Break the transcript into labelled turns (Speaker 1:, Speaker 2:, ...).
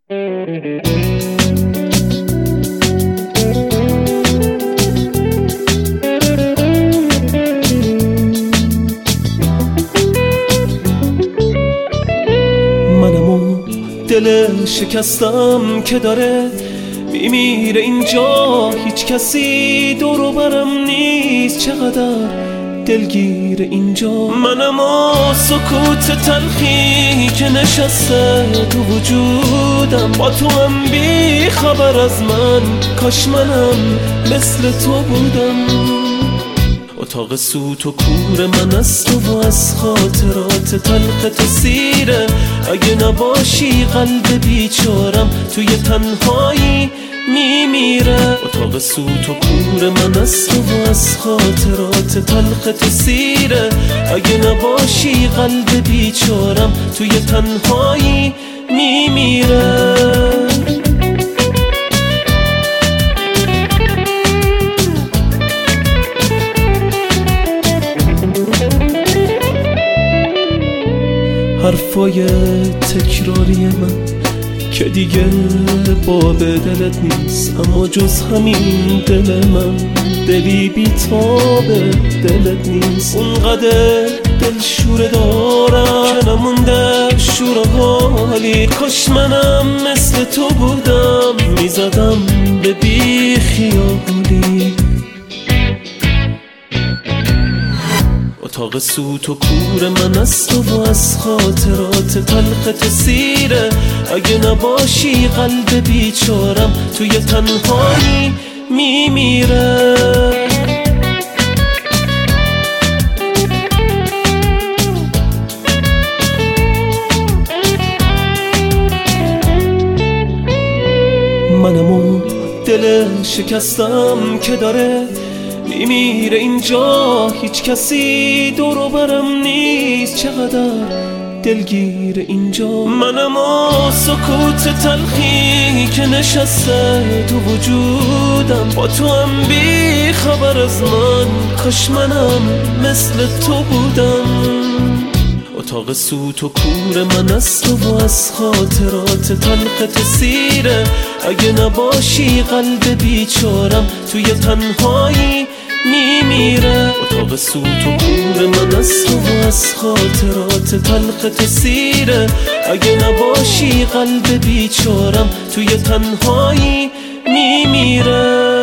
Speaker 1: دل شکستم که داره میمیره اینجا، هیچ کسی دور و برم نیست، چقدر دلگیر اینجا. منم و سکوت تلخی که نشسته تو وجودم، با تو هم بی خبر از من، کاش منم مثل تو بودم. اتاق سوت و کور من است و از خاطرات تلخ تو سیره، اگه نباشی قلب بیچارم توی تنهایی میمیره. اتاق سوت و کور من است و از خاطرات تلخ تو سیره، اگه نباشی قلب بیچارم توی تنهایی میمیره. حرفای تکراری من که دیگه باب دلت نیست، اما جز همین دل من دلی بیتاب دلت نیست. اونقدر دل شوره دارم که نمونده شور حالی، کاش منم مثل تو بودم، میزدم به بی خیالی. اتاق سوت و کور من است و از خاطرات تلخ تو سیره، اگه نباشی قلب بیچارم توی تنهایی میمیره. منم و دل شکستم که داره میمیره اینجا، هیچ کسی دور و برم نیست، چقدر دلگیر اینجا. منم و سکوت تلخی که نشسته تو وجودم، با تو هم بی خبر از من، کاش منم مثل تو بودم. اتاق سوت و کور من است و از خاطرات تلخ تو سیره، اگه نباشی قلب بیچارم توی تنهایی میمیره. اتاق سوت و کور من است و از خاطرات تلخ تو سیره، اگه نباشی قلب بیچارم توی تنهایی میمیره.